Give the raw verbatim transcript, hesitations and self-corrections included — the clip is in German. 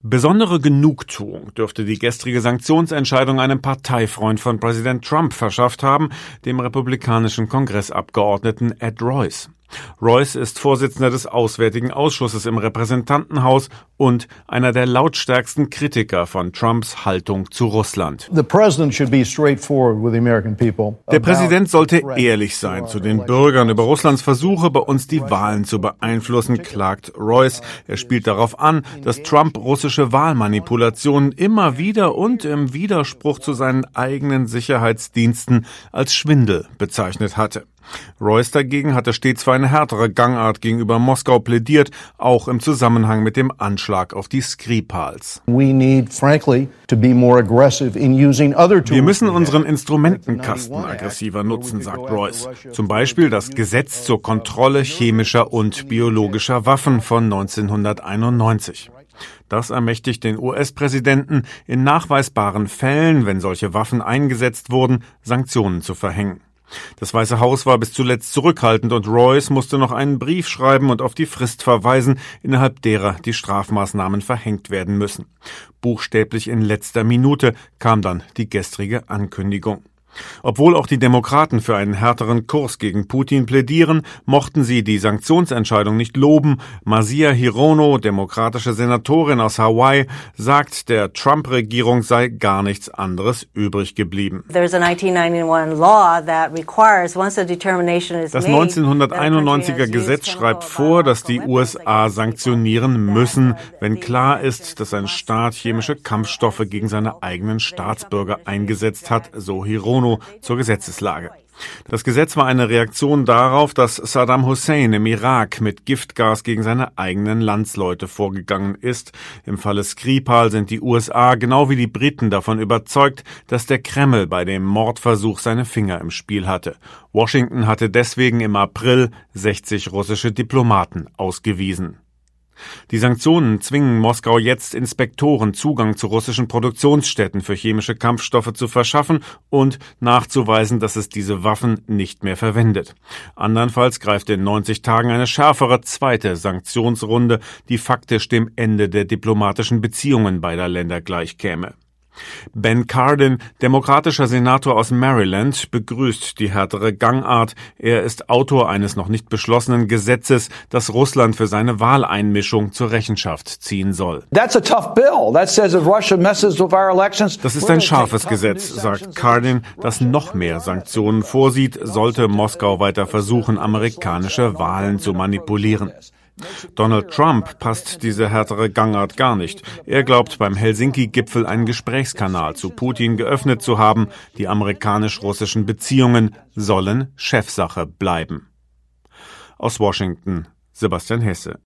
Besondere Genugtuung dürfte die gestrige Sanktionsentscheidung einem Parteifreund von Präsident Trump verschafft haben, dem republikanischen Kongressabgeordneten Ed Royce. Royce ist Vorsitzender des Auswärtigen Ausschusses im Repräsentantenhaus und einer der lautstärksten Kritiker von Trumps Haltung zu Russland. Der Präsident sollte ehrlich sein zu den Bürgern über Russlands Versuche, bei uns die Wahlen zu beeinflussen, klagt Royce. Er spielt darauf an, dass Trump russische Wahlmanipulationen immer wieder und im Widerspruch zu seinen eigenen Sicherheitsdiensten als Schwindel bezeichnet hatte. Royce dagegen hatte stets für eine härtere Gangart gegenüber Moskau plädiert, auch im Zusammenhang mit dem Anschlag auf die Skripals. Wir müssen unseren Instrumentenkasten aggressiver nutzen, sagt Royce. Zum Beispiel das Gesetz zur Kontrolle chemischer und biologischer Waffen von neunzehnhunderteinundneunzig. Das ermächtigt den U S-Präsidenten, in nachweisbaren Fällen, wenn solche Waffen eingesetzt wurden, Sanktionen zu verhängen. Das Weiße Haus war bis zuletzt zurückhaltend und Royce musste noch einen Brief schreiben und auf die Frist verweisen, innerhalb derer die Strafmaßnahmen verhängt werden müssen. Buchstäblich in letzter Minute kam dann die gestrige Ankündigung. Obwohl auch die Demokraten für einen härteren Kurs gegen Putin plädieren, mochten sie die Sanktionsentscheidung nicht loben. Masia Hirono, demokratische Senatorin aus Hawaii, sagt, der Trump-Regierung sei gar nichts anderes übrig geblieben. Das neunzehnhunderteinundneunziger Gesetz schreibt vor, dass die U S A sanktionieren müssen, wenn klar ist, dass ein Staat chemische Kampfstoffe gegen seine eigenen Staatsbürger eingesetzt hat, so Hirono zur Gesetzeslage. Das Gesetz war eine Reaktion darauf, dass Saddam Hussein im Irak mit Giftgas gegen seine eigenen Landsleute vorgegangen ist. Im Falle Skripal sind die U S A genau wie die Briten davon überzeugt, dass der Kreml bei dem Mordversuch seine Finger im Spiel hatte. Washington hatte deswegen im April sechzig russische Diplomaten ausgewiesen. Die Sanktionen zwingen Moskau jetzt, Inspektoren Zugang zu russischen Produktionsstätten für chemische Kampfstoffe zu verschaffen und nachzuweisen, dass es diese Waffen nicht mehr verwendet. Andernfalls greift in neunzig Tagen eine schärfere zweite Sanktionsrunde, die faktisch dem Ende der diplomatischen Beziehungen beider Länder gleichkäme. Ben Cardin, demokratischer Senator aus Maryland, begrüßt die härtere Gangart. Er ist Autor eines noch nicht beschlossenen Gesetzes, das Russland für seine Wahleinmischung zur Rechenschaft ziehen soll. Das ist ein scharfes Gesetz, sagt Cardin, das noch mehr Sanktionen vorsieht, sollte Moskau weiter versuchen, amerikanische Wahlen zu manipulieren. Donald Trump passt diese härtere Gangart gar nicht. Er glaubt, beim Helsinki-Gipfel einen Gesprächskanal zu Putin geöffnet zu haben. Die amerikanisch-russischen Beziehungen sollen Chefsache bleiben. Aus Washington, Sebastian Hesse.